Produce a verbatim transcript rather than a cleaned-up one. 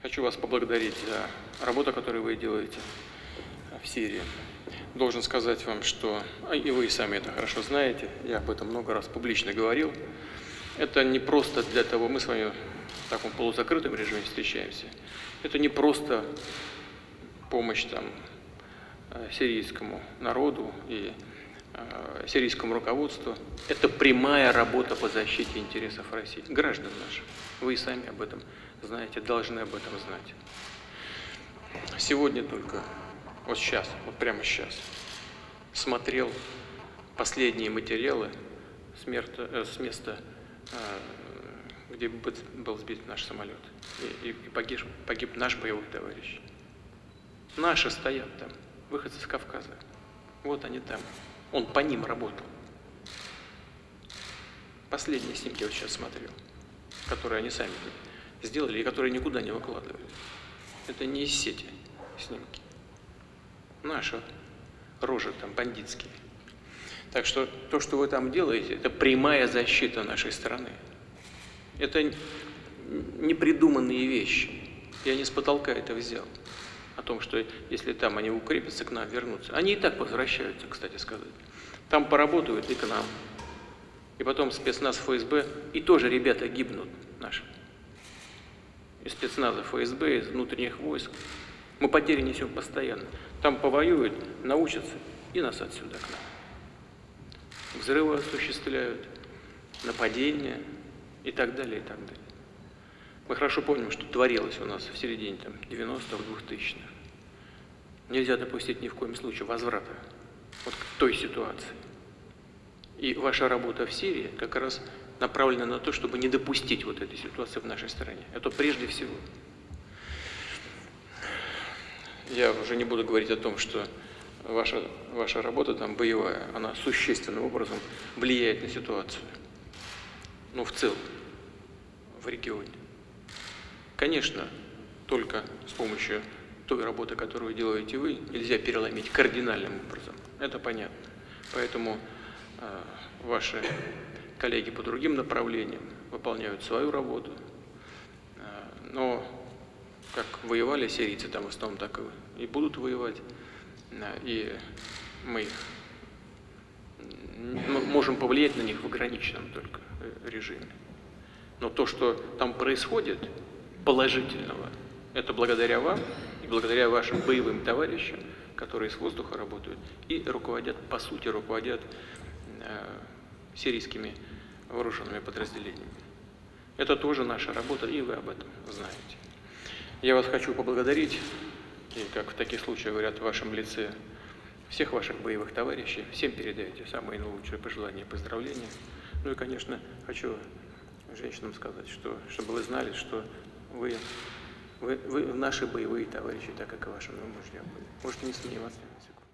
Хочу вас поблагодарить за работу, которую вы делаете в Сирии. Должен сказать вам, что, и вы сами это хорошо знаете, я об этом много раз публично говорил, это не просто для того, мы с вами в таком полузакрытом режиме встречаемся, это не просто помощь там сирийскому народу и э, сирийскому руководству, это прямая работа по защите интересов России, граждан наших. Вы и сами об этом знаете, должны об этом знать. Сегодня только, вот сейчас, вот прямо сейчас, смотрел последние материалы с, мерта, э, с места, э, где был сбит наш самолет, и, и погиб, погиб наш боевой товарищ. Наши стоят там, выходцы с Кавказа. Вот они там. Он по ним работал. Последние снимки я вот сейчас смотрел, которые они сами сделали и которые никуда не выкладывали. Это не из сети снимки. Наши рожи там бандитские. Так что то, что вы там делаете, это прямая защита нашей страны. Это непридуманные вещи. Я не с потолка это взял. О том, что если там они укрепятся, к нам вернутся. Они и так возвращаются, кстати сказать. Там поработают и к нам. И потом спецназ ФСБ, и тоже ребята гибнут наши. Из спецназа ФСБ, из внутренних войск. Мы потери несем постоянно. Там повоюют, научатся и нас отсюда к нам. Взрывы осуществляют, нападения и так далее, и так далее. Мы хорошо помним, что творилось у нас в середине там, девяностых, двухтысячных. Нельзя допустить ни в коем случае возврата вот к той ситуации. И ваша работа в Сирии как раз направлена на то, чтобы не допустить вот этой ситуации в нашей стране. Это прежде всего. Я уже не буду говорить о том, что ваша, ваша работа там боевая, она существенным образом влияет на ситуацию. Ну, в целом, в регионе. Конечно, только с помощью той работы, которую делаете вы, нельзя переломить кардинальным образом. Это понятно. Поэтому э, ваши коллеги по другим направлениям выполняют свою работу. Э, но как воевали сирийцы там в основном, так и, и будут воевать. Э, и мы можем повлиять на них в ограниченном только режиме. Но то, что там происходит, положительного. Это благодаря вам и благодаря вашим боевым товарищам, которые с воздуха работают и руководят, по сути, руководят э, сирийскими вооруженными подразделениями. Это тоже наша работа, и вы об этом знаете. Я вас хочу поблагодарить, и как в таких случаях говорят в вашем лице, всех ваших боевых товарищей, всем передайте самые наилучшие пожелания и поздравления. Ну и, конечно, хочу женщинам сказать, что, чтобы вы знали, что Вы, вы, вы наши боевые товарищи, так как и ваши мужья были. Можете не сомневаться.